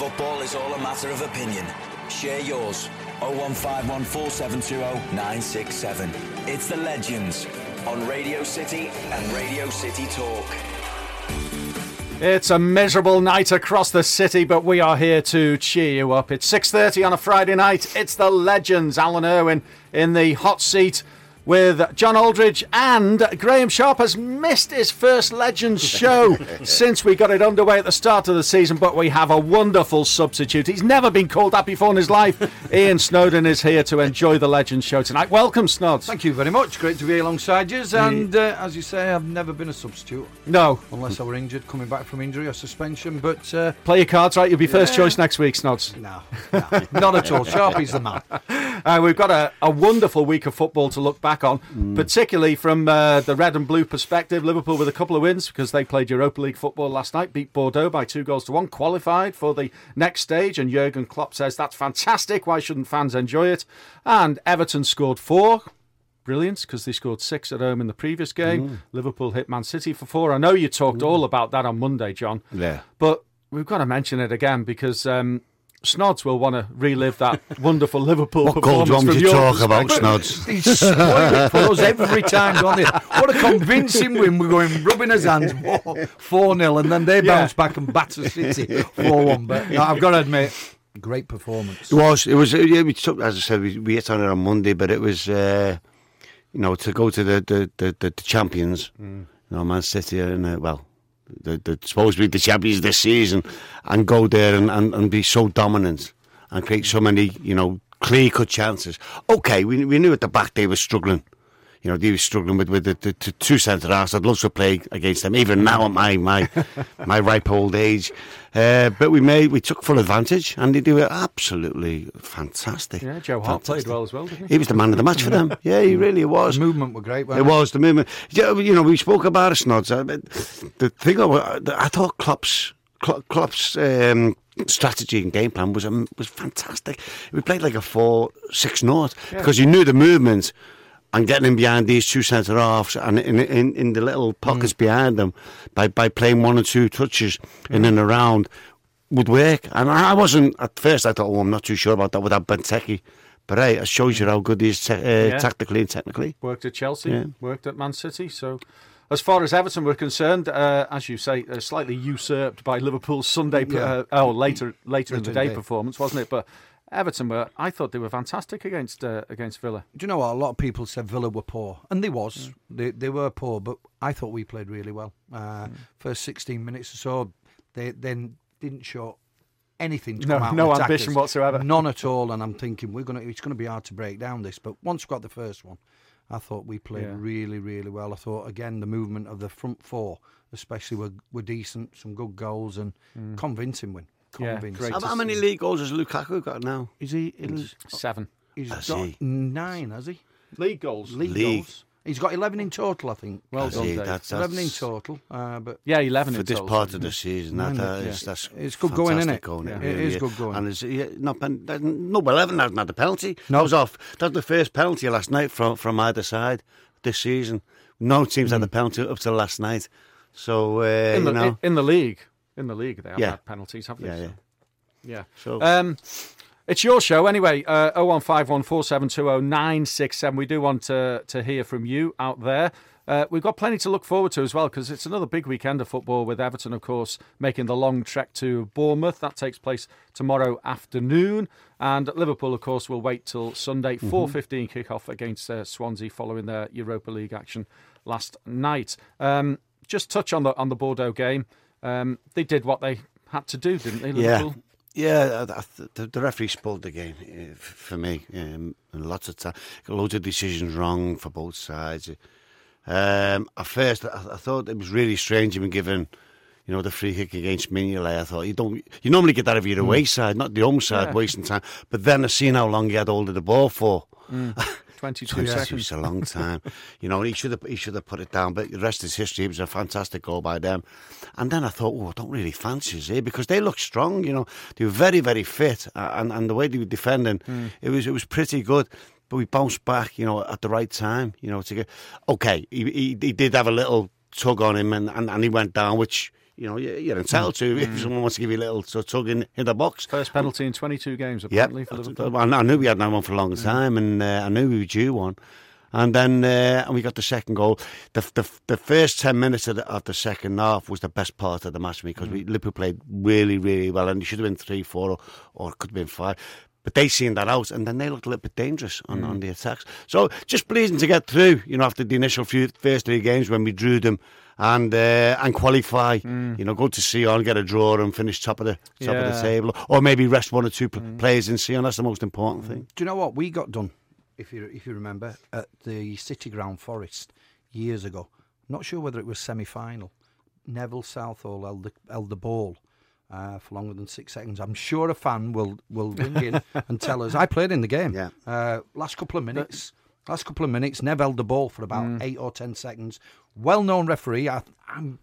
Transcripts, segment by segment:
Football is all a matter of opinion. Share yours. 0151 4720 967. It's the Legends on Radio City and Radio City Talk. It's a miserable night across the city, but we are here to cheer you up. It's 6:30 on a Friday night. It's the Legends. Alan Irwin in the hot seat with John Aldridge, and Graham Sharp has missed his first Legends show since we got it underway at the start of the season, but we have a wonderful substitute. He's never been called that before in his life. Ian Snowden is here to enjoy the Legends show tonight. Welcome, Snods. Thank you very much. Great to be alongside you. And as you say, I've never been a substitute. No. Unless I were injured, coming back from injury or suspension. But play your cards right. You'll be first choice next week, Snods. No, not at all. Sharpie's the man. We've got a wonderful week of football to look back on, particularly from the red and blue perspective. Liverpool with a couple of wins because they played Europa League football last night, beat Bordeaux by 2-1, qualified for the next stage, and Jurgen Klopp says that's fantastic, why shouldn't fans enjoy it? And Everton scored 4. Brilliant, because they scored 6 at home in the previous game. Liverpool hit Man City for 4. I know you talked all about that on Monday, John. Yeah. But we've got to mention it again because Snods will want to relive that wonderful Liverpool performance. What goal do you want me to talk about, Snods? He's spoiled it for us every time, don't he? What a convincing win. We're going rubbing his hands 4-0, and then they bounce back and batter City 4-1. But no, I've got to admit, great performance. It was. Yeah, we took, as I said, we hit on it on Monday, but it was, to go to the champions, Man City, and the supposed to be the champions this season, and go there and be so dominant and create so many, clear-cut chances. Okay, we knew at the back they were struggling. They were struggling with the two centre-halves. I'd love to play against them, even now at my ripe old age. But we took full advantage, and they were absolutely fantastic. Yeah, Joe Hart played well as well, didn't he? He was the man of the match for them. Yeah, he really was. The movement were great, It was, the movement. Yeah, we spoke about it, Snods. The thing I thought Klopp's strategy and game plan was fantastic. We played like a 4-6-0 because you knew the movement. And getting in behind these two centre-halves and in the little pockets behind them by playing 1 or 2 touches in and around would work. And I wasn't, at first I thought, I'm not too sure about that with that Benteke. But hey, it shows you how good he is tactically and technically. Worked at Chelsea, worked at Man City. So as far as Everton were concerned, as you say, slightly usurped by Liverpool's Sunday, later in the day performance, wasn't it? But Everton I thought they were fantastic against Villa. Do you know what? A lot of people said Villa were poor, and they was. They were poor, but I thought we played really well. First 16 minutes or so, they then didn't show anything to come out. No and attack ambition us. whatsoever. None at all. And I'm thinking it's going to be hard to break down this. But once we got the first one, I thought we played really, really well. I thought again the movement of the front four, especially, were decent. Some good goals and convincing win. How many league goals has Lukaku got now? Is he 7? He's got 9, has he? League goals. League goals. He's got 11 in total, I think. Well done, Dave. That's 11 in total. But 11 in total. For this part of the season, that's it's good going, isn't it? It is good going. And Everton hasn't had the penalty. No. That was off. That's the first penalty last night from either side this season. No teams had the penalty up till last night. So, in the league. In the league, they have had penalties, haven't they? Yeah. So, it's your show anyway. 0151 4720 967. We do want to hear from you out there. We've got plenty to look forward to as well because it's another big weekend of football with Everton, of course, making the long trek to Bournemouth. That takes place tomorrow afternoon. And Liverpool, of course, will wait till Sunday, 4:15 kick-off against Swansea following their Europa League action last night. Just touch on the Bordeaux game. They did what they had to do, didn't they, Liverpool? Yeah, the referee spoiled the game for me. Lots of time, loads of decisions wrong for both sides. At first, I thought it was really strange him giving, the free kick against Mignolet. I thought you normally get that if you're the away side, not the home side, wasting time. But then I seen how long he had hold of the ball for. 22 seconds. It's a long time. He should have put it down, but the rest is history. It was a fantastic goal by them. And then I thought, I don't really fancy us here because they look strong. They were very, very fit, and the way they were defending, it was pretty good. But we bounced back, at the right time. To get he did have a little tug on him, and he went down, which you're entitled to if someone wants to give you a little tug in the box. First penalty in 22 games, apparently, for Liverpool. I knew we hadn't had one for a long time, and I knew we were due one. And then and we got the second goal. The first 10 minutes of the second half was the best part of the match for me, because Liverpool played really, really well, and it should have been 3-4 or it could have been 5. But they seen that out, and then they looked a little bit dangerous on the attacks. So just pleasing to get through, after the initial first 3 games when we drew them and qualify. Go to Sion, get a draw, and finish top of the table, or maybe rest 1 or 2 players in Sion. That's the most important thing. Do you know what we got done? If you remember, at the City Ground, Forest, years ago. Not sure whether it was semi-final. Neville Southall held the ball for longer than 6 seconds. I'm sure a fan will ring in and tell us. I played in the game. Yeah. Last couple of minutes, Nev held the ball for about 8 or 10 seconds. Well-known referee. I'm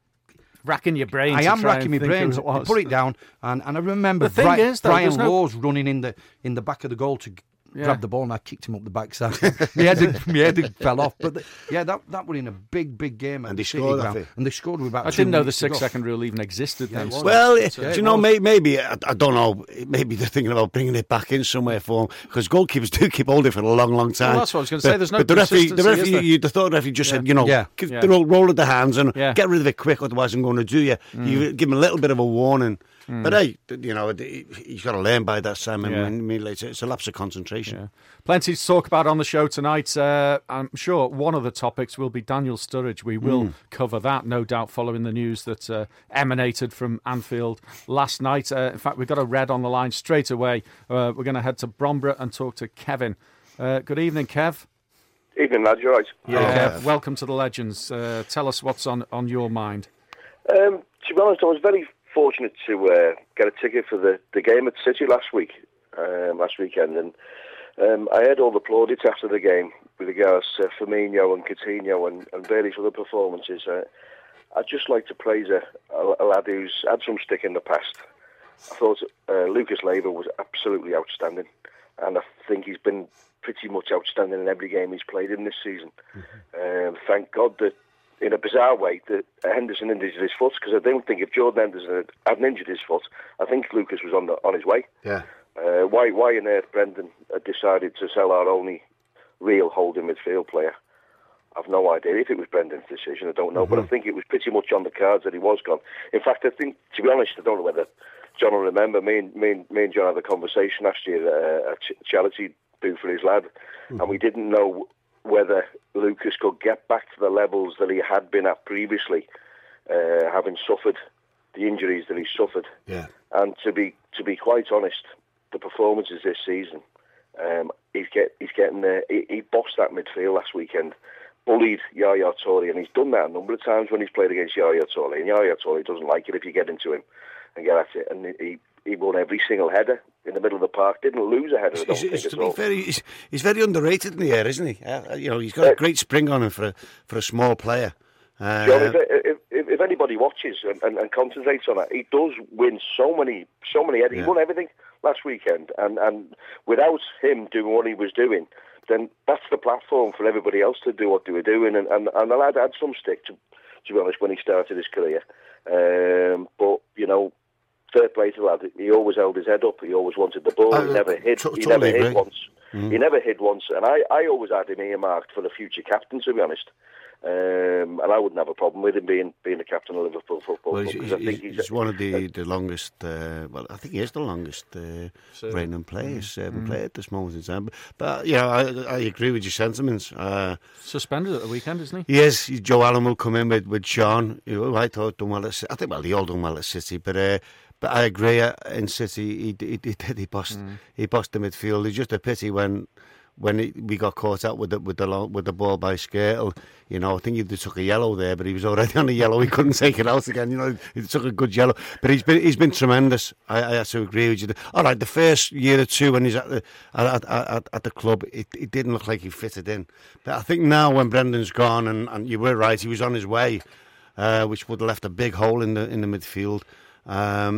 racking your brain. I am racking my brain to put it down. And I remember Brian Laws running in the back of the goal to grabbed the ball, and I kicked him up the backside. my head fell off. But that were in a big game. And they scored. And they scored with about. I didn't know the 6-second rule even existed then. Well, do you know? Maybe I don't know. Maybe they're thinking about bringing it back in somewhere for them, because goalkeepers do keep holding for a long time. Well, that's what I was going to say. There's no. But the referee, the third referee just said, roll of the hands and get rid of it quick, otherwise I'm going to do you. You give him a little bit of a warning. But hey, he's got to learn by that, Simon. It's a lapse of concentration. Yeah. Plenty to talk about on the show tonight. I'm sure one of the topics will be Daniel Sturridge. We will cover that, no doubt, following the news that emanated from Anfield last night. In fact, we've got a Red on the line straight away. We're going to head to Bromborough and talk to Kevin. Good evening, Kev. Evening, lads. You all right? Yeah, Kev. Welcome to the Legends. Tell us what's on your mind. To be honest, I was very fortunate to get a ticket for the game at City last weekend, and I heard all the plaudits after the game with regards to Firmino and Coutinho and various other performances. I'd just like to praise a lad who's had some stick in the past. I thought Lucas Leiva was absolutely outstanding, and I think he's been pretty much outstanding in every game he's played in this season. Thank God that, in a bizarre way, that Henderson injured his foot, because I don't think if Jordan Henderson hadn't injured his foot, I think Lucas was on his way. Yeah. Why on earth Brendan had decided to sell our only real holding midfield player, I've no idea. If it was Brendan's decision, I don't know. But I think it was pretty much on the cards that he was gone. In fact, I think, to be honest, I don't know whether John will remember, me and John had a conversation last year at a charity do for his lad, and we didn't know whether Lucas could get back to the levels that he had been at previously, having suffered the injuries that he suffered. Yeah. And to be quite honest, the performances this season, he's getting there. He bossed that midfield last weekend, bullied Yaya Toure, and he's done that a number of times when he's played against Yaya Toure. And Yaya Toure doesn't like it if you get into him and get at it. And he won every single header in the middle of the park. Didn't lose a header, I don't think at all. He's very underrated in the air, isn't he? He's got a great spring on him for a small player. John, if anybody watches and concentrates on that, he does win so many headers. He won everything last weekend, and without him doing what he was doing, then that's the platform for everybody else to do what they were doing. And the lad had some stick, to be honest, when he started his career. But fair play to the lad. He always held his head up. He always wanted the ball. He never hid. He never hid once. He never hid once. And I always had him earmarked for the future captain, to be honest. And I wouldn't have a problem with him being the captain of Liverpool Football Club. Well, he's one of the longest. I think he is the longest reigning players play at this moment in time. But I agree with your sentiments. Suspended at the weekend, isn't he? He is. Joe Allen will come in with Sean, who I thought done well at City. I think they all done well at City, but I agree. In City, he bossed the midfield. It's just a pity when we got caught out with the ball by Skrtel. I think he took a yellow there, but he was already on a yellow. He couldn't take it out again. He took a good yellow, but he's been tremendous. I have to agree with you. All right, the first year or two when he's at the club, it didn't look like he fitted in. But I think now when Brendan's gone, and you were right, he was on his way, which would have left a big hole in the midfield.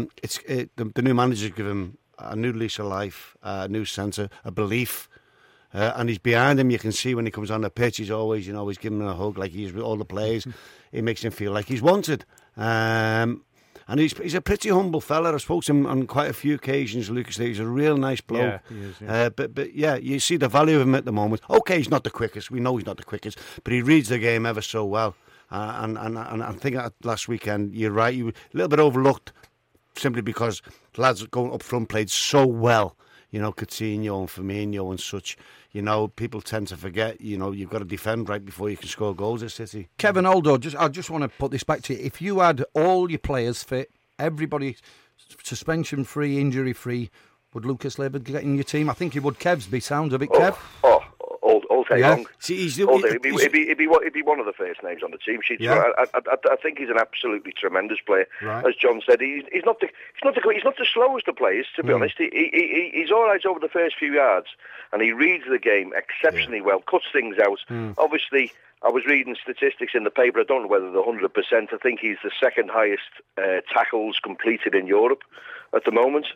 The new manager give him a new lease of life, a new sense, a belief. and he's behind him. You can see when he comes on the pitch, he's always, he's giving him a hug like he's with all the players. It makes him feel like he's wanted. And he's a pretty humble fella. I spoke to him on quite a few occasions, Lucas. He's a real nice bloke. Yeah, he is, yeah. But you see the value of him at the moment. Okay, he's not the quickest. We know he's not the quickest, but he reads the game ever so well. And I think last weekend, you're right, he was a little bit overlooked simply because the lads going up front played so well. Coutinho and Firmino and such. People tend to forget, you've got to defend right before you can score goals at City. Kevin Aldo, I just want to put this back to you. If you had all your players fit, everybody suspension-free, injury-free, would Lucas Leiva get in your team? I think he would. Kev's be sound of it, Kev. All day long. See, He'd be one of the first names on the team sheet. Yeah. I think he's an absolutely tremendous player. Right. As John said, he's not the slowest of players. To be honest, he's all right over the first few yards, and he reads the game exceptionally well, cuts things out. Obviously, I was reading statistics in the paper. I don't know whether they're 100%. I think he's the second highest tackles completed in Europe at the moment.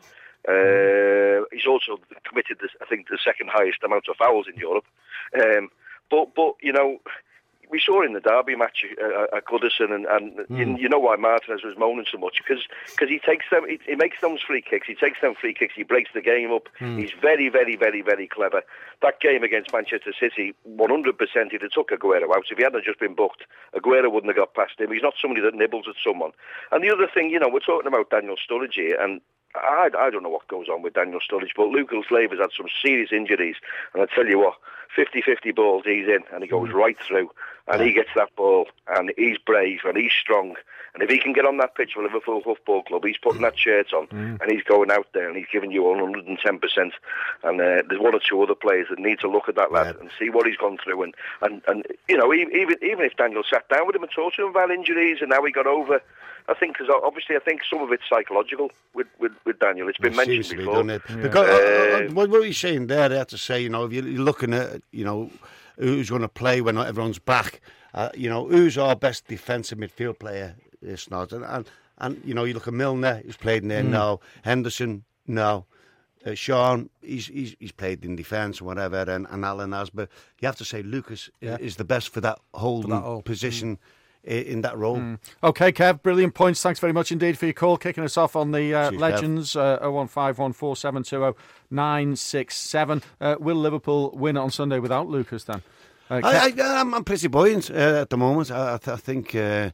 He's also committed, I think, the second highest amount of fouls in Europe. But we saw in the derby match at Goodison, and you know why Martinez was moaning so much, because he takes them, he makes those free kicks, he breaks the game up. He's very, very, very, very clever. That game against Manchester City, 100% he'd have took Aguero out. If he hadn't just been booked, Aguero wouldn't have got past him. He's not somebody that nibbles at someone. And the other thing, we're talking about Daniel Sturridge here, and I don't know what goes on with Daniel Sturridge, but Lucas Leiva's had some serious injuries, and I tell you what, 50-50 balls he's in, and he goes right through, and he gets that ball, and he's brave, and he's strong, and if he can get on that pitch for Liverpool Football Club, he's putting that shirt on, and he's going out there, and he's giving you 110%, and there's one or two other players that need to look at that lad and see what he's gone through, and even if Daniel sat down with him and talked to him about injuries and how he got over, I think some of it's psychological with Daniel. It's been mentioned before. It? Yeah. Because what are you saying there? They have to say, if you're looking at, who's going to play when everyone's back, who's our best defensive midfield player? It's not. And you look at Milner, who's played in there now. Henderson, no. Sean, he's played in defence and whatever, and Alan has. But you have to say Lucas is the best for that whole position. In that role. Okay, Kev, brilliant points. Thanks very much indeed for your call, kicking us off on the Legends. 01514700967. Will Liverpool win on Sunday without Lucas then? I'm pretty buoyant at the moment. I think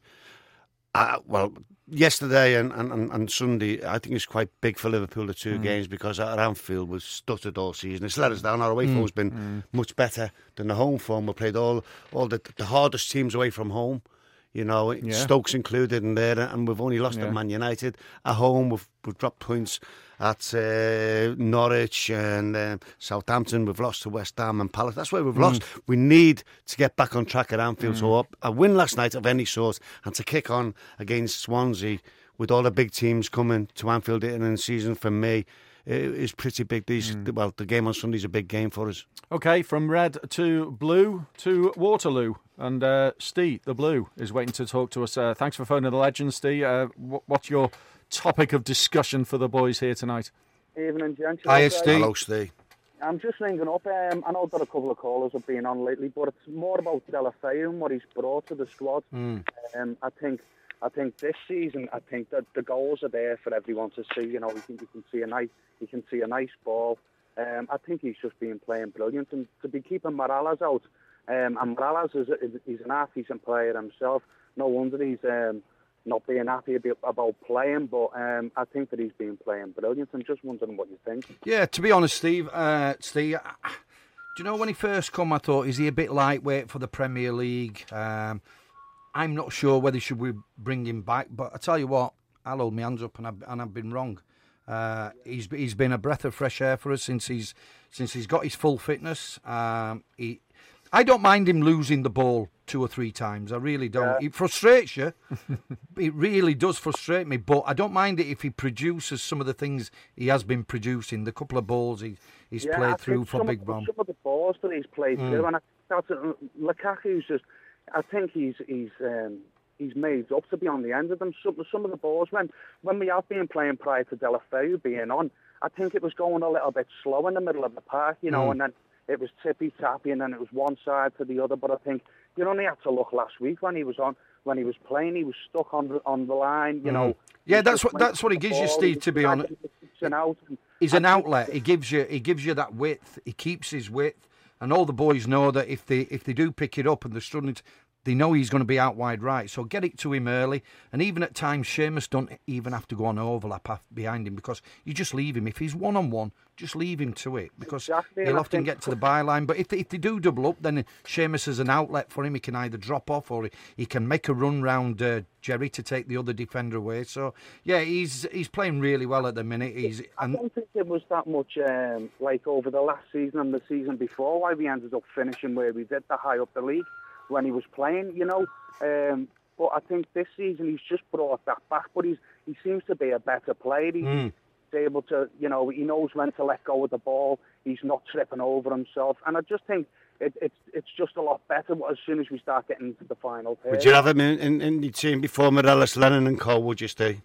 yesterday and Sunday, I think it's quite big for Liverpool, the two games, because at Anfield was stuttered all season. It's let us down. Our away form's been much better than the home form. We played all the hardest teams away from home. Stokes included in there, and we've only lost at Man United. At home, we've dropped points at Norwich and Southampton. We've lost to West Ham and Palace. That's where we've lost. We need to get back on track at Anfield. So a win last night of any sort, and to kick on against Swansea with all the big teams coming to Anfield in the season, for me, is pretty big. The game on Sunday is a big game for us. Okay, from red to blue to Waterloo. And Steve, the Blue, is waiting to talk to us. Thanks for phoning the Legends, Steve. What's your topic of discussion for the boys here tonight? Evening, gents. Hi, Steve. Hello, Steve. I'm just ringing up. I know that a couple of callers have been on lately, but it's more about Deulofeu and what he's brought to the squad. I think this season, I think that the goals are there for everyone to see. You can see a nice ball. I think he's just been playing brilliant, and to be keeping Morales out. And Morales is an half-decent player himself. No wonder he's not being happy about playing, but I think that he's been playing brilliant. I'm just wondering what you think. Yeah, to be honest, Steve, do you know when he first come, I thought, is he a bit lightweight for the Premier League? I'm not sure whether should we bring him back, but I tell you what, I'll hold my hands up, and I've been wrong. He's been a breath of fresh air for us since he's got his full fitness. I don't mind him losing the ball 2 or 3 times. I really don't. It frustrates you. It really does frustrate me. But I don't mind it if he produces some of the things he has been producing. The couple of balls he's played through for Big Brom. Some of the balls that he's played through, and Lukaku's just. I think he's made up to be on the end of them. Some of the balls when we have been playing prior to Deulofeu being on, I think it was going a little bit slow in the middle of the park, and then it was tippy-tappy and then it was one side to the other. But I think you only had to look last week when he was playing. He was stuck on the line, you know. Yeah, that's what he gives you, Steve. To be honest, he's an outlet. He gives you that width. He keeps his width, and all the boys know that if they do pick it up and they're struggling, they know he's going to be out wide right. So get it to him early, and even at times, Seamus don't even have to go on an overlap behind him because you just leave him. If he's 1-on-1, just leave him to it because he'll often get to the byline. But if they do double up, then Seamus is an outlet for him. He can either drop off or he can make a run round Jerry to take the other defender away. So yeah, he's playing really well at the minute. I don't think it was that much like over the last season and the season before why we ended up finishing where we did, the high up the league when he was playing, you know. But I think this season he's just brought that back. But he seems to be a better player. He's able to, you know, he knows when to let go of the ball. He's not tripping over himself. And I just think it's just a lot better as soon as we start getting into the final third. Would you have him in the team before Morelos, Lennon and Cole, would you, Steve?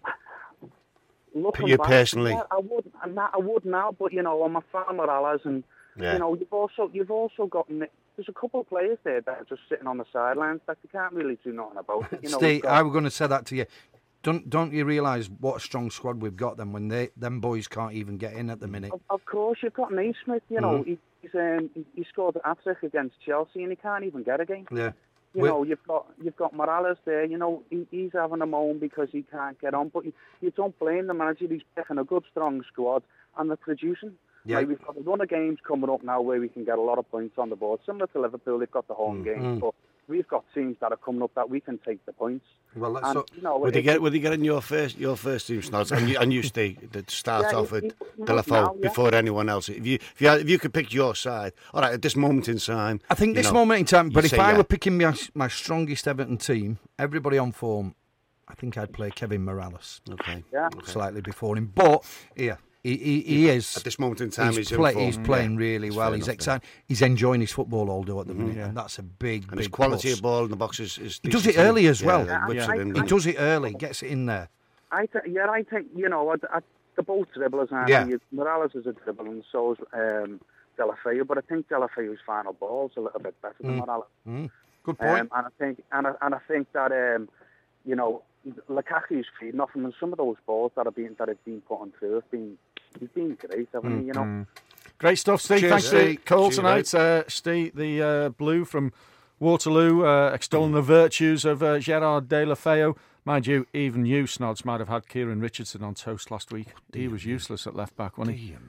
You personally? I would now, but, you know, I'm a fan of Morelos and, you know, you've also got... There's a couple of players there that are just sitting on the sidelines that you can't really do nothing about it. You know, Steve, I was going to say that to you. Don't you realise what a strong squad we've got then when them boys can't even get in at the minute? Of course, you've got Naismith. You know, he scored an hat-trick against Chelsea and he can't even get a game. Yeah. You know, you've got Morales there. You know, he's having a moan because he can't get on. But you don't blame the manager. He's picking a good, strong squad and they're producing. Yeah. Like we've got a run of games coming up now where we can get a lot of points on the board. Similar to Liverpool, they've got the home games, but we've got teams that are coming up that we can take the points. Well, would they get in your first team, Snods, and you Steve, to start off with Deulofeu before anyone else? If you could pick your side, all right, at this moment in time, I think moment in time. But if I were picking my strongest Everton team, everybody on form, I think I'd play Kevin Morales. Okay, slightly before him, but yeah. He is at this moment in time. He's playing really well. He's excited. He's enjoying his football all day at the minute, and that's a big. And his quality of ball in the box is he does it early as well. He does it early, gets it in there. I think you know the both dribblers. Morales is a dribbler, and so is Deulofeu. But I think Deulofeu's final ball is a little bit better than Morales. Good point. And I think that you know, Lukaku's feeding off him, and some of those balls that have been put on through he's been great, haven't he? You know, great stuff, Steve. Cheers, thanks for the call Cheers, tonight, Steve. The Blue from Waterloo, extolling the virtues of Gerard Deulofeu. Mind you, even you, Snods, might have had Kieran Richardson on toast last week. He was useless at left back, wasn't he?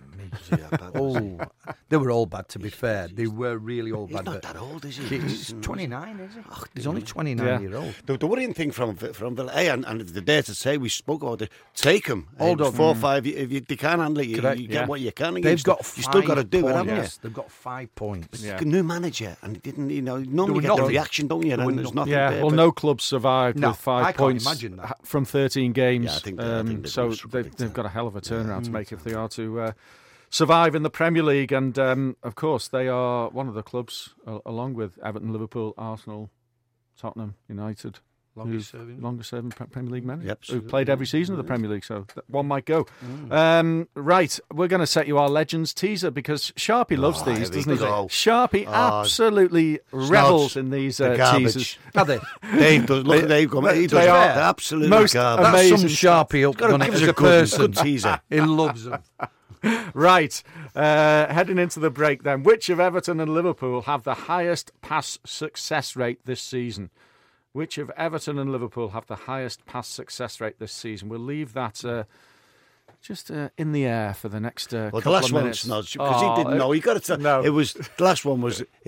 They were all bad, to be fair. They were really all bad. He's not that old, is he? He's 29, is he? He's only 29-year-old. The worrying thing from Villa, and the dare to say, we spoke about it, take him. Hold on. 4 or 5, if they can't handle it, you get what you can. They've got 5 you still got to do it, haven't you? They've got 5 points. Yeah. New manager, and it didn't, you know, normally you get the reaction, don't you? And there's nothing there, well, no club survived with 5 points imagine that. from 13 games. Yeah, I think so they've got a hell of a turnaround to make if they are to survive in the Premier League. And, of course, they are one of the clubs, along with Everton, Liverpool, Arsenal, Tottenham, United, longest serving Premier League manager, who played every season of the Premier League, so one might go. Right, we're going to set you our Legends teaser because Sharpie loves these, doesn't he? Sharpie absolutely revels in these teasers. Are they? Dave does. Look at Dave coming. He does. They are absolutely most garbage. amazing. That's some Sharpie up on it as a person. Good teaser. He loves them. Right, heading into the break then. Which of Everton and Liverpool have the highest pass success rate this season? Which of Everton and Liverpool have the highest pass success rate this season? We'll leave that just in the air for the next couple of minutes. The last one, because he didn't know. He got to tell. No. It was the last one.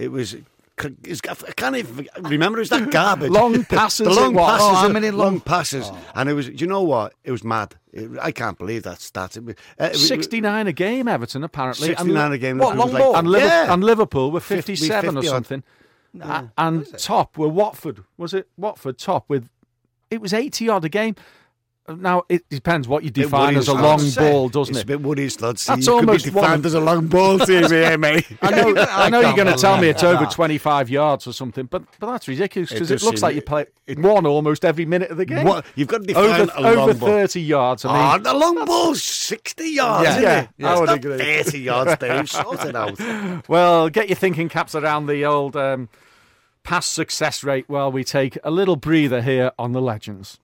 I can't even remember. It was that garbage. Long passes. The long passes. How many long passes? And it was. Do you know what? It was mad. I can't believe that stat. 69 a game, Everton apparently. 69 a game. What long ball? And Liverpool were 57 50 or something. And top were Watford. Was it Watford top with? It was 80 odd a game. Now, it depends what you define as a long ball, doesn't it? It's a bit woody, lads. That's almost defined as a long ball to me, mate. I know you're going to tell me it's over 25 yards or something, but that's ridiculous because it looks like you play one almost every minute of the game. What? You've got to define a long over ball. 30 yards. I mean, the long ball's 60 yards, isn't it? I would it's agree. Not 30 yards, Dave. Sort it out. Well, get your thinking caps around the old pass success rate while we take a little breather here on the Legends.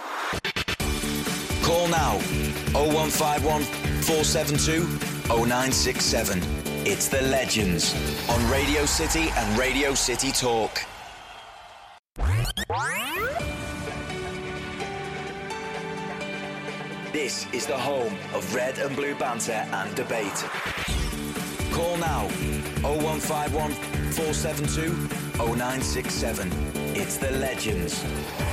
Call now 0151 472 0967. It's the Legends on Radio City and Radio City Talk. This is the home of red and blue banter and debate. Call now 0151 472 0967. It's the Legends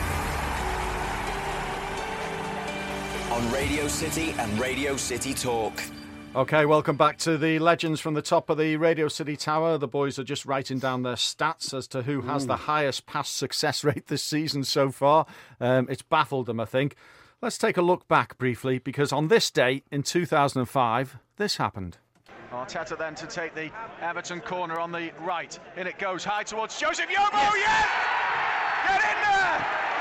on Radio City and Radio City Talk. Okay, welcome back to the Legends from the top of the Radio City Tower. The boys are just writing down their stats as to who has the highest pass success rate this season so far. It's baffled them, I think. Let's take a look back briefly, because on this day in 2005, this happened. Arteta then to take the Everton corner on the right. In it goes, high towards Joseph Yobo, yes! Get in there!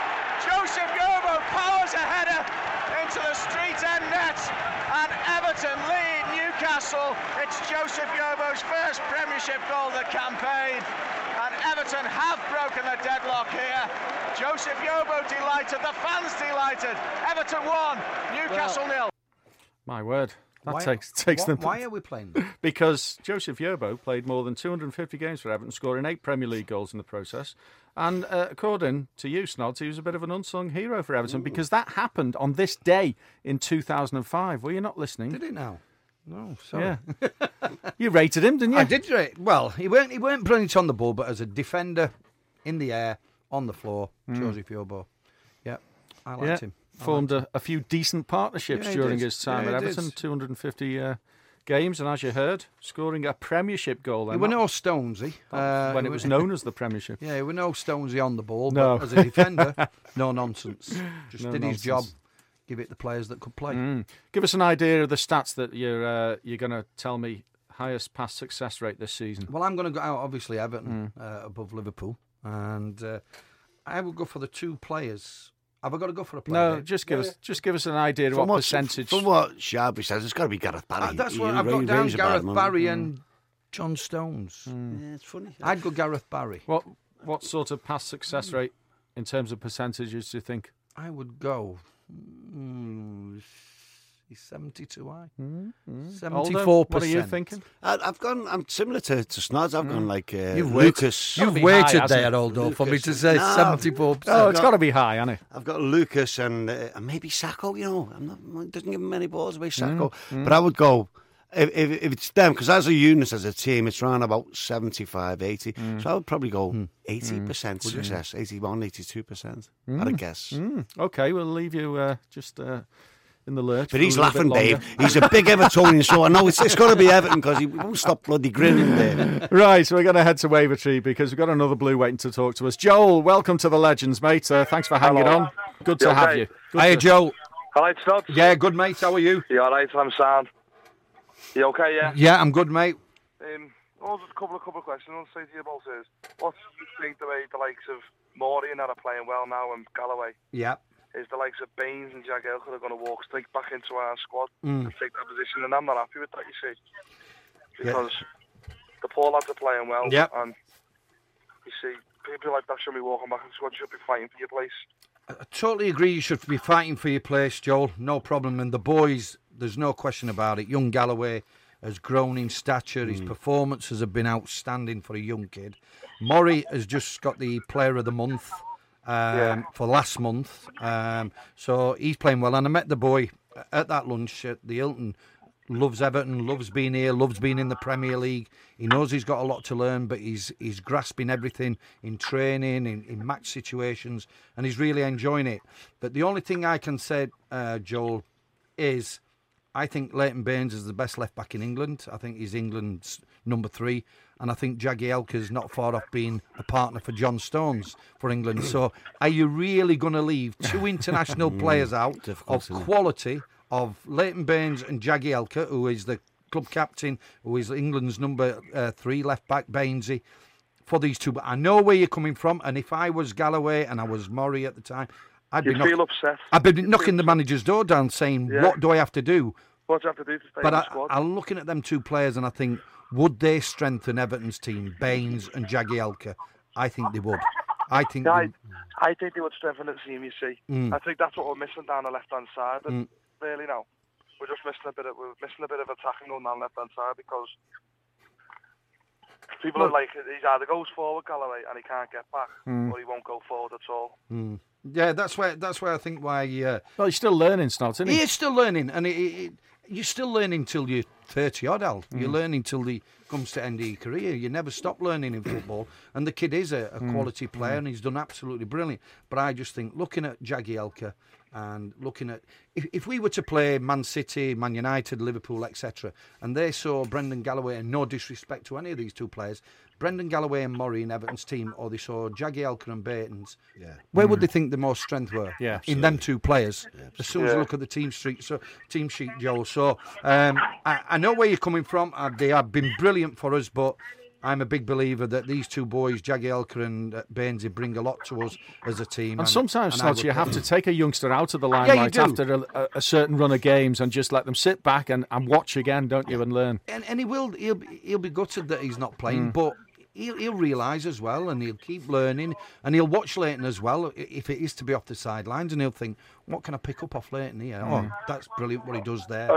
Joseph Yobo powers a header into the street end net, and Everton lead Newcastle. It's Joseph Yobo's first Premiership goal of the campaign, and Everton have broken the deadlock here. Joseph Yobo delighted, the fans delighted. Everton 1, Newcastle 0. My word. That takes them. Why are we playing? Because Joseph Yobo played more than 250 games for Everton, scoring 8 Premier League goals in the process. And according to you, Snods, he was a bit of an unsung hero for Everton because that happened on this day in 2005. Were you not listening? Did it now? No, sorry. Yeah. You rated him, didn't you? I did rate. Well, he weren't brilliant on the ball, but as a defender, in the air, on the floor, Joseph Yobo. Yeah, I liked him. Formed a few decent partnerships during his time at Everton, 250 games, and as you heard, scoring a Premiership goal. He were no Stonesy. When it was known as the Premiership. Yeah, he were no Stonesy on the ball, no. But as a defender, no nonsense. Just did his job. Give it the players that could play. Give us an idea of the stats that you're going to tell me highest pass success rate this season. Well, I'm going to go out, obviously, Everton above Liverpool, and I will go for the 2 players. Have I got to go for a player? No, just give us an idea of what percentage. From what Sharpie says, it's got to be Gareth Barry. That's what I've got down. Gareth Barry and John Stones. Yeah, it's funny. I'd go Gareth Barry. What sort of pass success rate in terms of percentages do you think? I would go. He's 72 high. 74%. What are you thinking? I'm similar to Snods. I've gone like Lucas. Lucas. You've waited there, Aldo, for me to say 74%. Oh, it's got to be high, hasn't it? I've got Lucas and maybe Sacco. You know, doesn't give him many balls away, Sacco. But I would go if it's them, because as a unit, as a team, it's around about 75, 80. So I would probably go 80% success, 81, 82%. I'd guess. Okay, we'll leave you just. In the lurch. But he's laughing, Dave. He's a big Evertonian, so I know it's got to be Everton because he won't stop bloody grinning there. Right, so we're going to head to Wavertree because we've got another Blue waiting to talk to us. Joel, welcome to the Legends, mate. Thanks for hanging on. Good to have you. Hiya, Joel. All right, Snods? Yeah, good, mate. How are you? You all right? I'm sound. You okay, yeah? Yeah, I'm good, mate. Also, a couple of questions I'll say to you about is, what do you think the likes of Maury and that are playing well now and Galloway? Yeah. Is the likes of Baines and Jagielka are going to walk straight back into our squad and take that position, and I'm not happy with that, you see. Because the poor lads are playing well, and you see, people like that shouldn't be walking back in the squad, should be fighting for your place. I totally agree you should be fighting for your place, Joel, no problem. And the boys, there's no question about it. Young Galloway has grown in stature, his performances have been outstanding for a young kid. Maury has just got the Player of the Month. For last month, so he's playing well. And I met the boy at that lunch at the Hilton. Loves Everton, loves being here, loves being in the Premier League. He knows he's got a lot to learn, but he's grasping everything in training, in match situations, and he's really enjoying it. But the only thing I can say, Joel, is I think Leighton Baines is the best left back in England. I think he's England's number 3. And I think Jagielka's not far off being a partner for John Stones for England. So are you really going to leave 2 international players out of quality of Leighton Baines and Jagielka, who is the club captain, who is England's number 3 left back, Bainesy, for these 2? But I know where you're coming from. And if I was Galloway and I was Murray at the time, I'd feel upset. I'd be knocking the manager's door down saying, what do I have to do? What do you have to do to stay in the squad? I'm looking at them 2 players and I think, would they strengthen Everton's team, Baines and Jagielka? I think they would. I think they would strengthen the team, you see. I think that's what we're missing down the left-hand side. And really now, we're missing a bit of attacking on the left-hand side because people are like, he either goes forward, Galloway, and he can't get back, or he won't go forward at all. Yeah, that's where I think why. Well, he's still learning, Snod, isn't he? He is still learning, and you're still learning till you're 30 odd, Al. You're learning till he comes to end of your career. You never stop learning in football, and the kid is a quality player, and he's done absolutely brilliant. But I just think looking at Jagielka and looking at if we were to play Man City, Man United, Liverpool, etc., and they saw Brendan Galloway, and no disrespect to any of these 2 players, Brendan Galloway and Murray in Everton's team, or they saw Jagielka and Baines, where would they think the most strength were? In them 2 players. As soon as you look at the team sheet, Joel. So I know where you're coming from. They have been brilliant for us, but I'm a big believer that these 2 boys, Jagielka and Bainesy, bring a lot to us as a team. And sometimes, Snod, you have to take a youngster out of the limelight after a certain run of games and just let them sit back and watch again, don't you, and learn. And he'll be gutted that he's not playing, but he'll realise as well, and he'll keep learning, and he'll watch Leighton as well, if it is to be off the sidelines, and he'll think, what can I pick up off Leighton here? Oh, that's brilliant what he does there.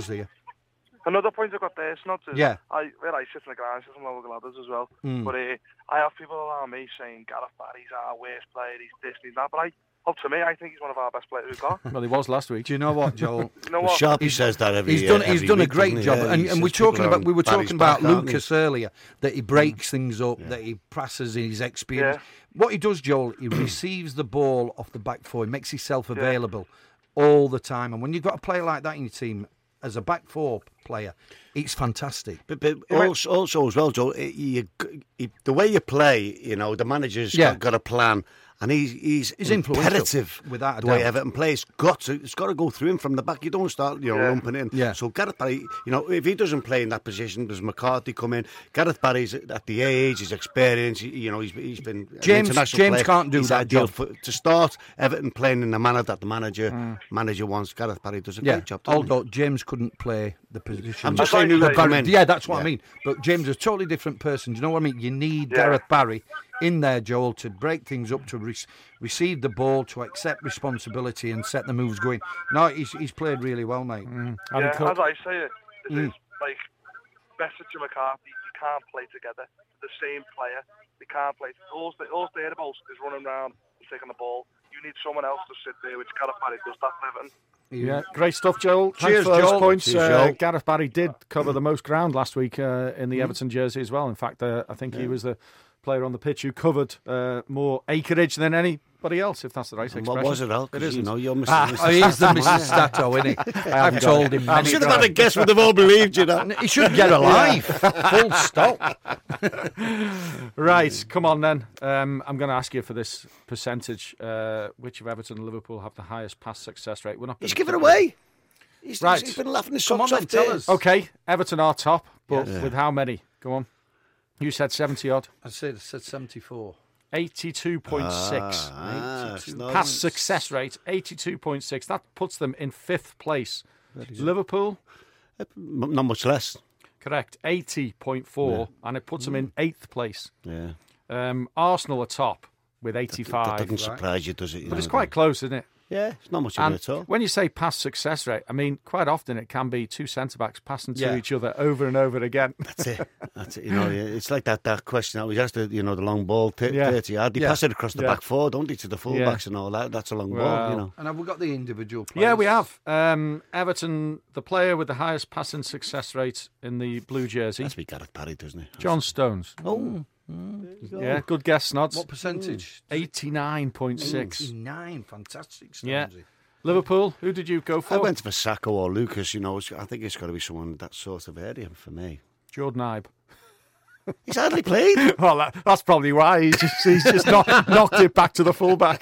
Another point I got there, it's not just, I sit in the ground, I sit in local ladders as well, but I have people around me saying, Gareth Barry's our worst player, he's this, he's that, but to me, I think he's one of our best players we've got. Well, he was last week. Do you know what, Joel? Sharpie says that every year. He's done a week, great job. And we were talking about Lucas earlier, that he breaks things up, that he presses his experience. Yeah. What he does, Joel, he receives the ball off the back four. He makes himself available all the time. And when you've got a player like that in your team, as a back four player, it's fantastic. But also as well, Joel, the way you play, the manager's got a plan. And he's imperative without a doubt. The way Everton plays. It's got to go through him from the back. You don't start, lumping in. Yeah. So Gareth Barry, if he doesn't play in that position, does McCarthy come in? Gareth Barry's at the age, his experience. He's been James. An international James player. can't do he's that job to start Everton playing in the manner that the manager wants. Gareth Barry does a great job. Although James couldn't play the position. I'm just saying who would come in. Yeah, that's what I mean. But James is a totally different person. Do you know what I mean? You need Gareth Barry in there, Joel, to break things up, to receive the ball, to accept responsibility and set the moves going. No, he's played really well, mate. As I say it, is like Besic and McCarthy, you can't play together. The same player, they can't play. All they're about is running around and taking the ball. You need someone else to sit there, which Gareth Barry does that for Everton. Yeah, great stuff, Joel. Cheers, Thanks for those Joel. points. Cheers, Gareth Barry did cover the most ground last week in the Everton jersey as well. In fact, I think he was the player on the pitch who covered more acreage than anybody else, if that's the right expression. What was it, Al? It isn't. You're Mr. He's the Mr. Stato, isn't he? I've told him. I should have had a guess, would have all believed you. He should get a life. Full stop. Right, come on then. I'm going to ask you for this percentage. Which of Everton and Liverpool have the highest pass success rate? We're not. He's given it away. He's been laughing his socks off. Tell us. Okay, Everton are top, but with how many? Go on. You said 70 odd. I said 74. 82.6. Pass success rate, 82.6. That puts them in 5th place. Liverpool? Not much less. Correct, 80.4, and it puts them in 8th place. Yeah. Arsenal are top with 85. That doesn't surprise you, does it? But it's quite close, isn't it? Yeah, it's not much of it at all. When you say pass success rate, I mean, quite often it can be two centre-backs passing to each other over and over again. That's it. It's like that question that was asked, the long ball, 30 yard. They pass it across the back four, don't they, to the full-backs and all that. That's a long ball, And have we got the individual players? Yeah, we have. Everton, the player with the highest passing success rate in the blue jersey. That's be Gareth Barry, doesn't it? John Stones. Oh. Yeah, good guess, Snods. What percentage? 89.6. 89, fantastic. Stonesy. Yeah. Liverpool, who did you go for? I went for Sacco or Lucas. I think it's got to be someone that sort of area for me. Jordan Ibe. He's hardly played. Well, that's probably why he's just knocked it back to the fullback.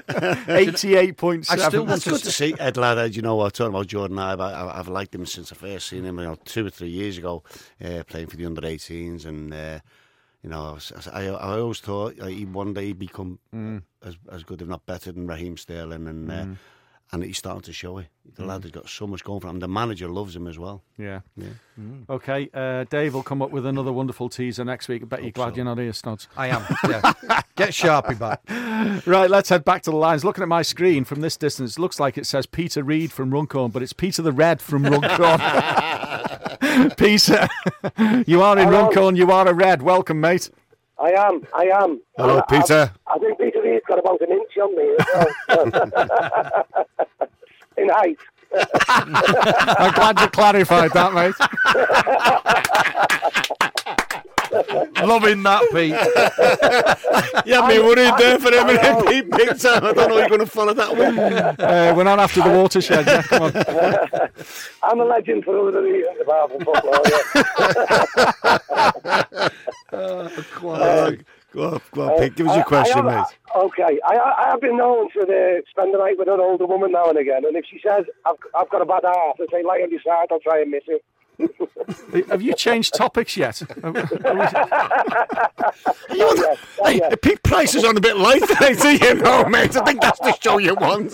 88.7. That's good to see Ed Laddard. Talking about Jordan Ibe, I've liked him since I first seen him 2 or 3 years ago, playing for the under-18s, and I always thought one day he'd become as good, if not better, than Raheem Sterling, and he's starting to show it. The lad has got so much going for him. The manager loves him as well. Yeah. Okay, Dave will come up with another wonderful teaser next week. I bet you're glad you're not here, Snods. I am, yeah. Get Sharpie back. Right, let's head back to the lines. Looking at my screen from this distance, it looks like it says Peter Reid from Runcorn, but it's Peter the Red from Runcorn. Peter, you are in Runcorn, you are a Red. Welcome, mate. I am. Hello, Peter. I think Peter Reid's got about an inch on me as well. In height. I'm glad you clarified that, mate. Loving that, Pete. You had me worried there for a minute, Pete. Big time. I don't know you're going to follow that one. We're not after the watershed. Yeah, come on. I'm a legend for other reasons apart from football. Go on, Pete. Give us your question, mate. Okay. I have been known to spend the night with an older woman now and again, and if she says, I've got a bad half, I say, lie on your side, I'll try and miss it. Have you changed topics yet? Pete Price is on a bit light tonight, mate. I think that's the show you want.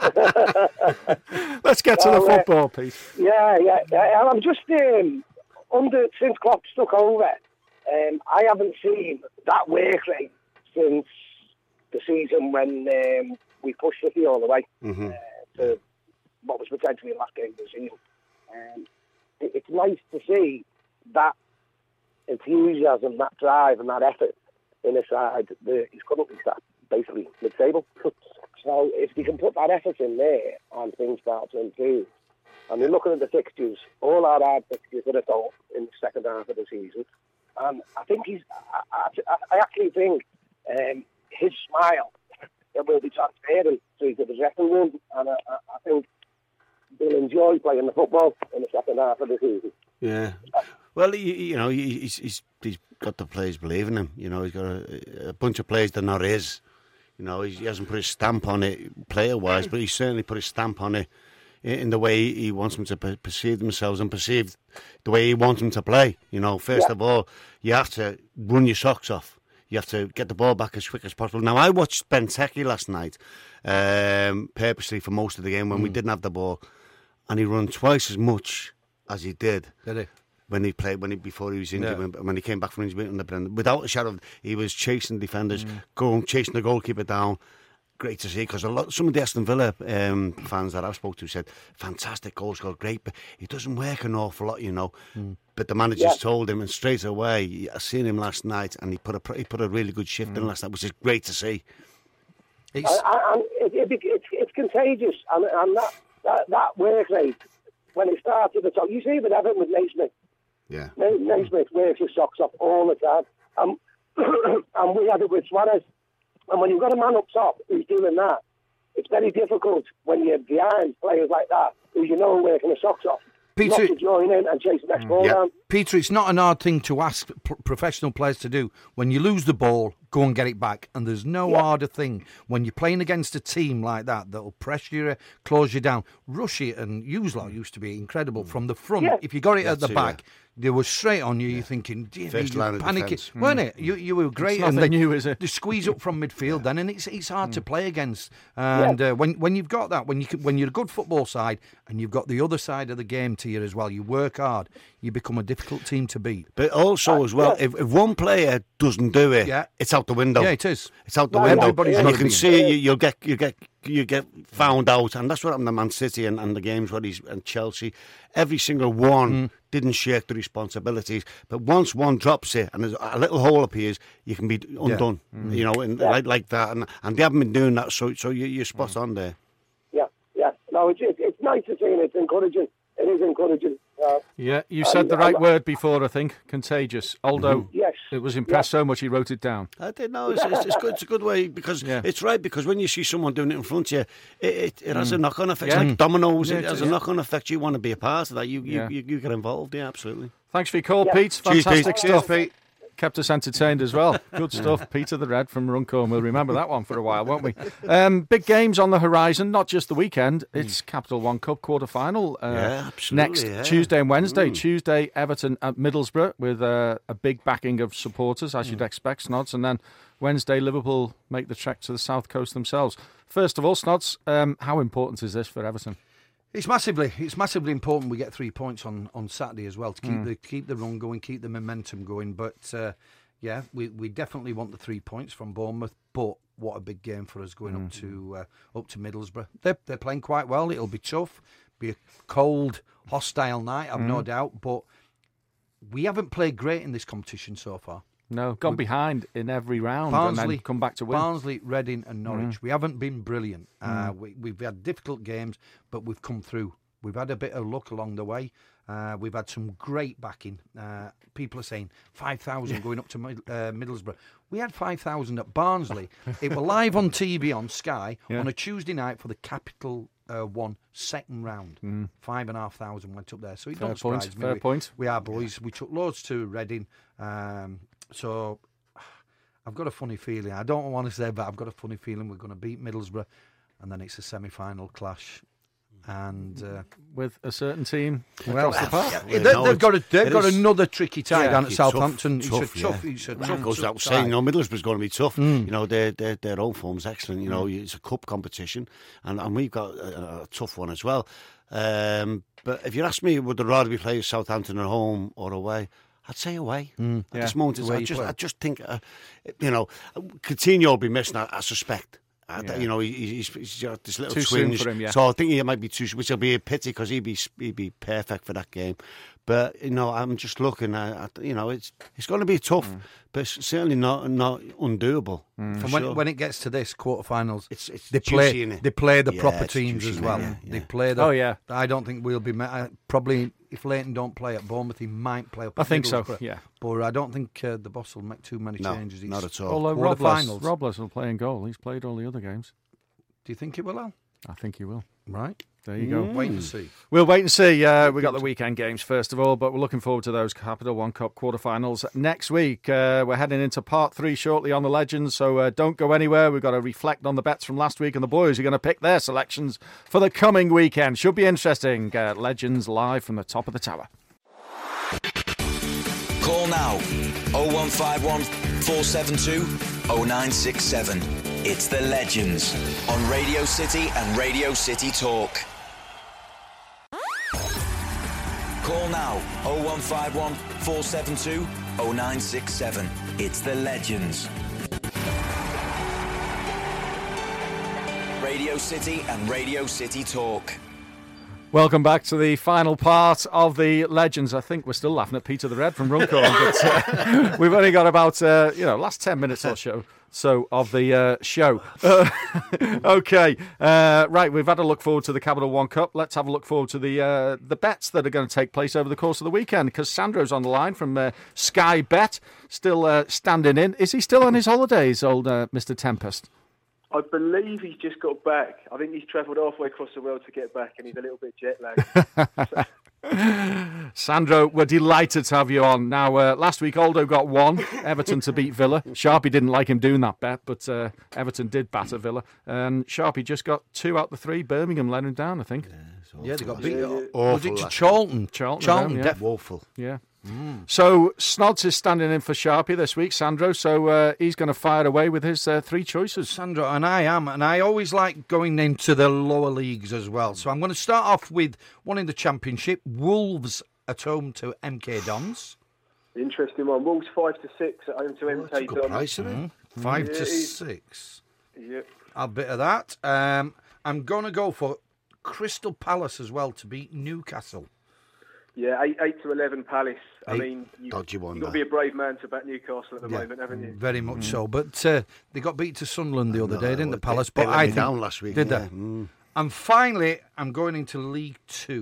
Let's get to the football, Pete. Yeah. I'm just since Klopp took over, I haven't seen that work rate since the season when we pushed City all the way to what was potentially the last game of the season. It's nice to see that enthusiasm, that drive and that effort in a side that is currently sat basically mid-table. So if you can put that effort in there and things start to improve, and we're looking at the fixtures, all our hard fixtures that are done in the second half of the season, and I think I actually think his smile will be transferring through to the dressing room, and I think he'll enjoy playing the football in the second half of the season. Yeah. Well, he's got the players believing him. He's got a bunch of players that are not his. He hasn't put his stamp on it player-wise, but he's certainly put his stamp on it in the way he wants them to perceive themselves and perceive the way he wants them to play. First of all, you have to run your socks off. You have to get the ball back as quick as possible. Now, I watched Benteke last night, purposely for most of the game when we didn't have the ball, and he ran twice as much as he did. Did he? Before he was injured, when he came back from injury on the Brendan, without a shadow, he was chasing defenders, chasing the goalkeeper down. Great to see, because some of the Aston Villa fans that I've spoke to said, fantastic goal scored, great, but he doesn't work an awful lot, But the managers told him, and straight away, I seen him last night, and he put a really good shift in last night, which is great to see. It's contagious, and that work rate when it starts at the top. You see with Everton with Naismith. Yeah. Naismith wears his socks off all the time. And we had it with Suarez. And when you've got a man up top who's doing that, it's very difficult when you're behind players like that who are working the socks off. Peter, not to join in and chase the next ball down. Peter, it's not an hard thing to ask professional players to do. When you lose the ball, go and get it back. And there's no harder thing when you're playing against a team like that that'll press you, close you down. Rushy and Uslov used to be incredible from the front. Yeah. If you got it at the back, they were straight on you. You're thinking, you're panicking, weren't it? You were great. And then you is it? They squeeze up from midfield then, and it's hard to play against. And when you've got that, when you're a good football side and you've got the other side of the game to you as well, you work hard, you become a difficult team to beat. But also as well, if one player doesn't do it, it's out the window. Yeah, it is. It's out the window. And you can see you'll get found out, and that's what happened to Man City and the games where and Chelsea. Every single one didn't shirk the responsibilities, but once one drops it and there's a little hole appears, you can be undone. Like that, and they haven't been doing that. So you're spot on there. Yeah. No, it's nice to see, and it's encouraging. It is encouraging Yeah, you said the right word before, I think. Contagious. Aldo, yes. It was impressed so much he wrote it down. I did know. It's good. It's a good way because it's right. Because when you see someone doing it in front of you, it has a knock-on effect. It's like dominoes. It has a knock-on effect. You want to be a part of that. You get involved. Yeah, absolutely. Thanks for your call, Pete. Fantastic stuff. Pete. Kept us entertained as well. Good stuff. Peter the Red from Runcorn. We'll remember that one for a while, won't we? Big games on the horizon, not just the weekend. It's Capital One Cup quarter-final next Tuesday and Wednesday. Tuesday, Everton at Middlesbrough with a big backing of supporters, as you'd expect, Snods. And then Wednesday, Liverpool make the trek to the south coast themselves. First of all, Snods, how important is this for Everton? It's massively important we get 3 points on Saturday as well to keep the run going, keep the momentum going. But we definitely want the 3 points from Bournemouth. But what a big game for us going up to Middlesbrough. They're playing quite well. It'll be tough, be a cold, hostile night, I've no doubt. But we haven't played great in this competition so far. No, gone behind in every round and then come back to win. Barnsley, Reading and Norwich. We haven't been brilliant. We've had difficult games, but we've come through. We've had a bit of luck along the way. We've had some great backing. People are saying 5,000 going up to Middlesbrough. We had 5,000 at Barnsley. It were live on TV on Sky on a Tuesday night for the Capital One second round. 5,500 went up there. So it don't surprise me. Fair point. We are boys. We took loads to Reading. So I've got a funny feeling. I don't want to say, but I've got a funny feeling we're going to beat Middlesbrough, and then it's a semi-final clash. And with a certain team across the path. They've got another tricky tie down at Southampton. Tough. Goes without saying, Middlesbrough's going to be tough. You know, their own form's excellent. You know, it's a cup competition, and we've got a tough one as well. But if you ask me, would I rather be playing Southampton at home or away? I'd say away. At this moment, I just think, Coutinho will be missing, I suspect. You know, he's got this little twinge. For him, so I think he might be too, which will be a pity because he'd be perfect for that game. But, you know, I'm just looking at you know, it's going to be tough, but it's certainly not undoable. When it gets to this quarterfinals, they play the proper teams as well. They play the. Oh yeah. I don't think we'll be probably if Leighton don't play at Bournemouth, he might play up. I think so. Yeah, but I don't think the boss will make too many changes. Not at all. Although Robles will play in goal. He's played all the other games. Do you think he will, Al? I think he will. Right. There you go. Wait and see. We'll wait and see. We got the weekend games first of all, but we're looking forward to those Capital One Cup quarterfinals next week. We're heading into part 3 shortly on the Legends, so don't go anywhere. We've got to reflect on the bets from last week, and the boys are going to pick their selections for the coming weekend. Should be interesting. Legends live from the top of the tower. Call now 0151 472 0967. It's the Legends on Radio City and Radio City Talk. Call now 0151 472 0967. It's the Legends. Radio City and Radio City Talk. Welcome back to the final part of the Legends. I think we're still laughing at Peter the Red from Runcorn, but we've only got about last 10 minutes or so of the show. Okay, right. We've had a look forward to the Capital One Cup. Let's have a look forward to the bets that are going to take place over the course of the weekend. Because Sandro's on the line from Sky Bet, still standing in. Is he still on his holidays, old Mr. Tempest? I believe he's just got back. I think he's travelled halfway across the world to get back, and he's a little bit jet lagged. Sandro, we're delighted to have you on. Now, last week Aldo got 1, Everton to beat Villa. Sharpie didn't like him doing that bet, but Everton did batter Villa. And Sharpie just got 2 out of the 3. Birmingham let him down, I think. Yeah, they got beat. Was it to Charlton? Charlton, yeah. Woeful. Yeah. So Snods is standing in for Sharpie this week, Sandro, so he's going to fire away with his 3 choices. Sandro, and I am, and I always like going into the lower leagues as well. So I'm going to start off with one in the Championship, Wolves at home to MK Dons. Interesting one. Wolves 5-6 at home to MK Dons. Good price, isn't it? 5-6. Yep. A bit of that. I'm going to go for Crystal Palace as well to beat Newcastle. Yeah, 8-11 Palace. I mean, you've got dodgy one. to be a brave man to back Newcastle at the moment, haven't you? Very much so. But they got beat to Sunderland the other day, didn't the Palace? But I think down last week. Did they? And finally, I'm going into League 2.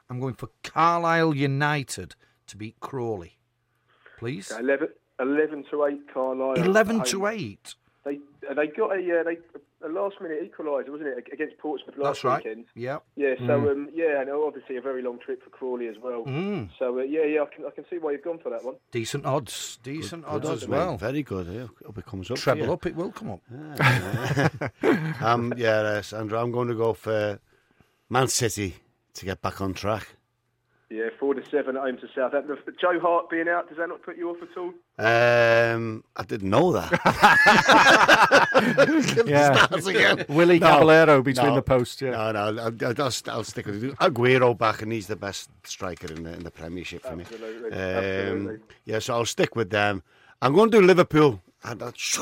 I'm going for Carlisle United to beat Crawley. Please. 11-8 Carlisle. 11-8. They got a last-minute equaliser, wasn't it, against Portsmouth last weekend? Yeah. Yeah. So and obviously a very long trip for Crawley as well. So I can see why you've gone for that one. Decent odds as well. Very good. Yeah. Hope it comes up. Treble up, it will come up. Sandra, I'm going to go for Man City to get back on track. Yeah, 4-7 at home to Southampton. Joe Hart being out, does that not put you off at all? I didn't know that. Willie Caballero between the posts. Yeah. No, I'll stick with it. Aguero back, and he's the best striker in the Premiership for me. Absolutely. Yeah, so I'll stick with them. I'm going to do Liverpool. I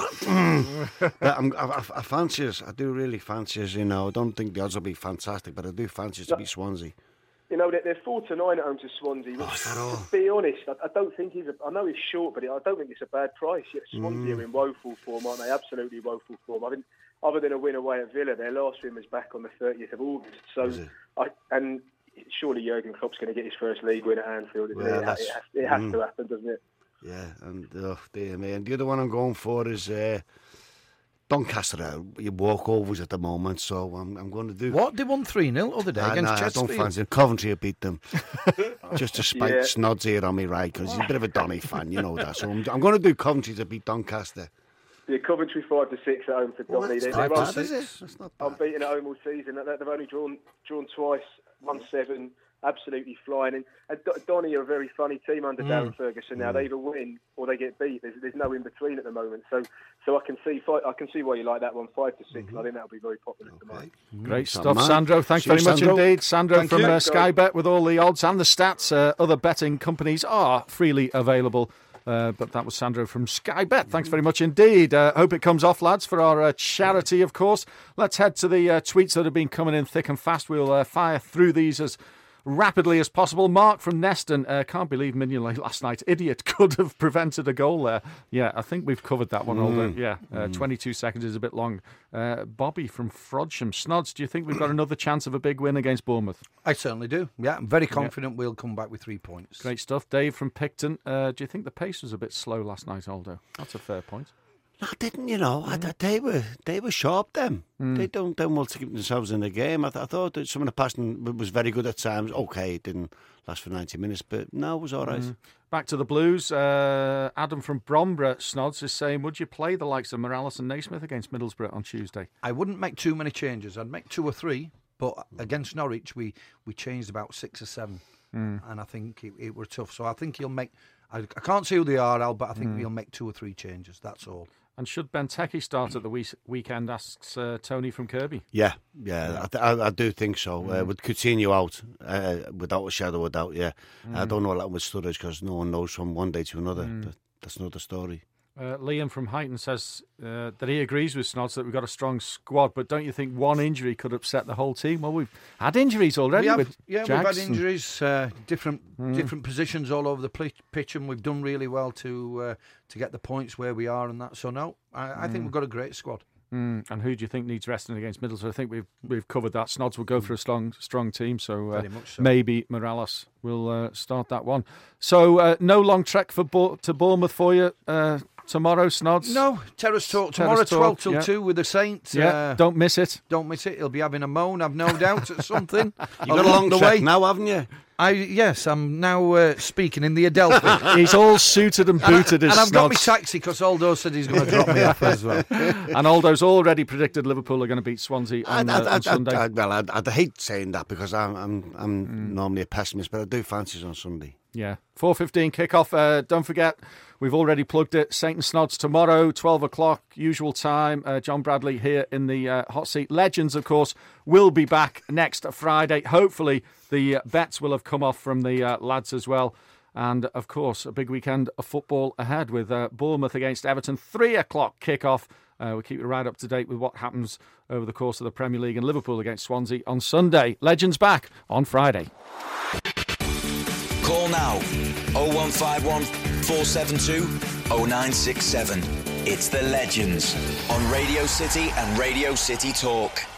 fancy us. I do really fancy us. I don't think the odds will be fantastic, but I do fancy us to beat Swansea. They're 4-9 at home to Swansea. To be honest, I don't think I know he's short, but I don't think it's a bad price. Yet Swansea are in woeful form, aren't they? Absolutely woeful form. I mean, other than a win away at Villa, their last win was back on the 30th of August. So, and surely Jurgen Klopp's going to get his first league win at Anfield. It has to happen, doesn't it? Yeah, and dear me. And the other one I'm going for is Doncaster. You walkovers at the moment, so I'm going to do. What? They won 3-0 other day against Chesterfield. I don't fancy them. Coventry have beat them. Just to spite Snods here on me, right? Because he's a bit of a Donny fan, you know that. So I'm going to do Coventry to beat Doncaster. Yeah, Coventry 5-6 at home for Donny. That's not bad, is it? That's not bad. Unbeaten at home all season. They've only drawn twice, won 7. Absolutely flying. And Donny are a very funny team under Darren Ferguson now. They either win or they get beat. There's no in between at the moment. So I can see why you like that one. 5-6. I think that'll be very popular tonight. Great stuff, Sandro. Thanks very much indeed, Sandro from Sky Bet with all the odds and the stats. Other betting companies are freely available. But that was Sandro from Sky Bet. Thanks very much indeed. Hope it comes off, lads, for our charity, of course. Let's head to the tweets that have been coming in thick and fast. We'll fire through these as rapidly as possible. Mark from Neston, can't believe Mignolet last night. Idiot, could have prevented a goal there. Yeah, I think we've covered that one. Although, 22 seconds is a bit long. Bobby from Frodsham, Snods, do you think we've got another chance of a big win against Bournemouth? I certainly do. Yeah, I'm very confident we'll come back with 3 points. Great stuff. Dave from Picton, do you think the pace was a bit slow last night, Aldo? That's a fair point. No, I didn't, they were sharp, them. They done well to keep themselves in the game. I thought that some of the passing was very good at times. Okay, it didn't last for 90 minutes, but no, it was all right. Back to the Blues. Adam from Bromborough, Snods, is saying, would you play the likes of Morales and Naismith against Middlesbrough on Tuesday? I wouldn't make too many changes. I'd make 2 or 3, but against Norwich, we changed about 6 or 7, and I think it were tough. So I think he'll make... I can't see who they are, Al, but I think he'll make 2 or 3 changes, that's all. And should Benteke start at the weekend, asks Tony from Kirby? Yeah. I do think so. With Coutinho out, without a shadow of doubt, I don't know a lot with Sturridge because no one knows from one day to another. That's another story. Liam from Huyton says that he agrees with Snods that we've got a strong squad, but don't you think one injury could upset the whole team? Well, we've had injuries already. We've had injuries, different positions all over the pitch, and we've done really well to get the points where we are and that. So no, I think we've got a great squad. And who do you think needs resting against Middlesbrough? I think we've covered that. Snods will go for a strong team, so maybe Morales will start that one. So no long trek to Bournemouth for you tomorrow, Snods? No, Terrace Talk tomorrow, 12 till 2 with the Saints. Yeah, don't miss it. Don't miss it. He'll be having a moan, I've no doubt, at something. You've got a long trek now, haven't you? Yes, I'm now speaking in the Adelphi. He's all suited and booted as and I've got my taxi because Aldo said he's going to drop me off as well. And Aldo's already predicted Liverpool are going to beat Swansea on Sunday. I'd hate saying that because I'm normally a pessimist, but I do fancy us on Sunday. Yeah, 4:15 kickoff. Don't forget, we've already plugged it. Saint and Snods tomorrow, 12 o'clock, usual time. John Bradley here in the hot seat. Legends, of course, will be back next Friday. Hopefully, the bets will have come off from the lads as well. And, of course, a big weekend of football ahead with Bournemouth against Everton. 3 o'clock kickoff. We'll keep you right up to date with what happens over the course of the Premier League, and Liverpool against Swansea on Sunday. Legends back on Friday. Call now 0151 472 0967. It's the Legends on Radio City and Radio City Talk.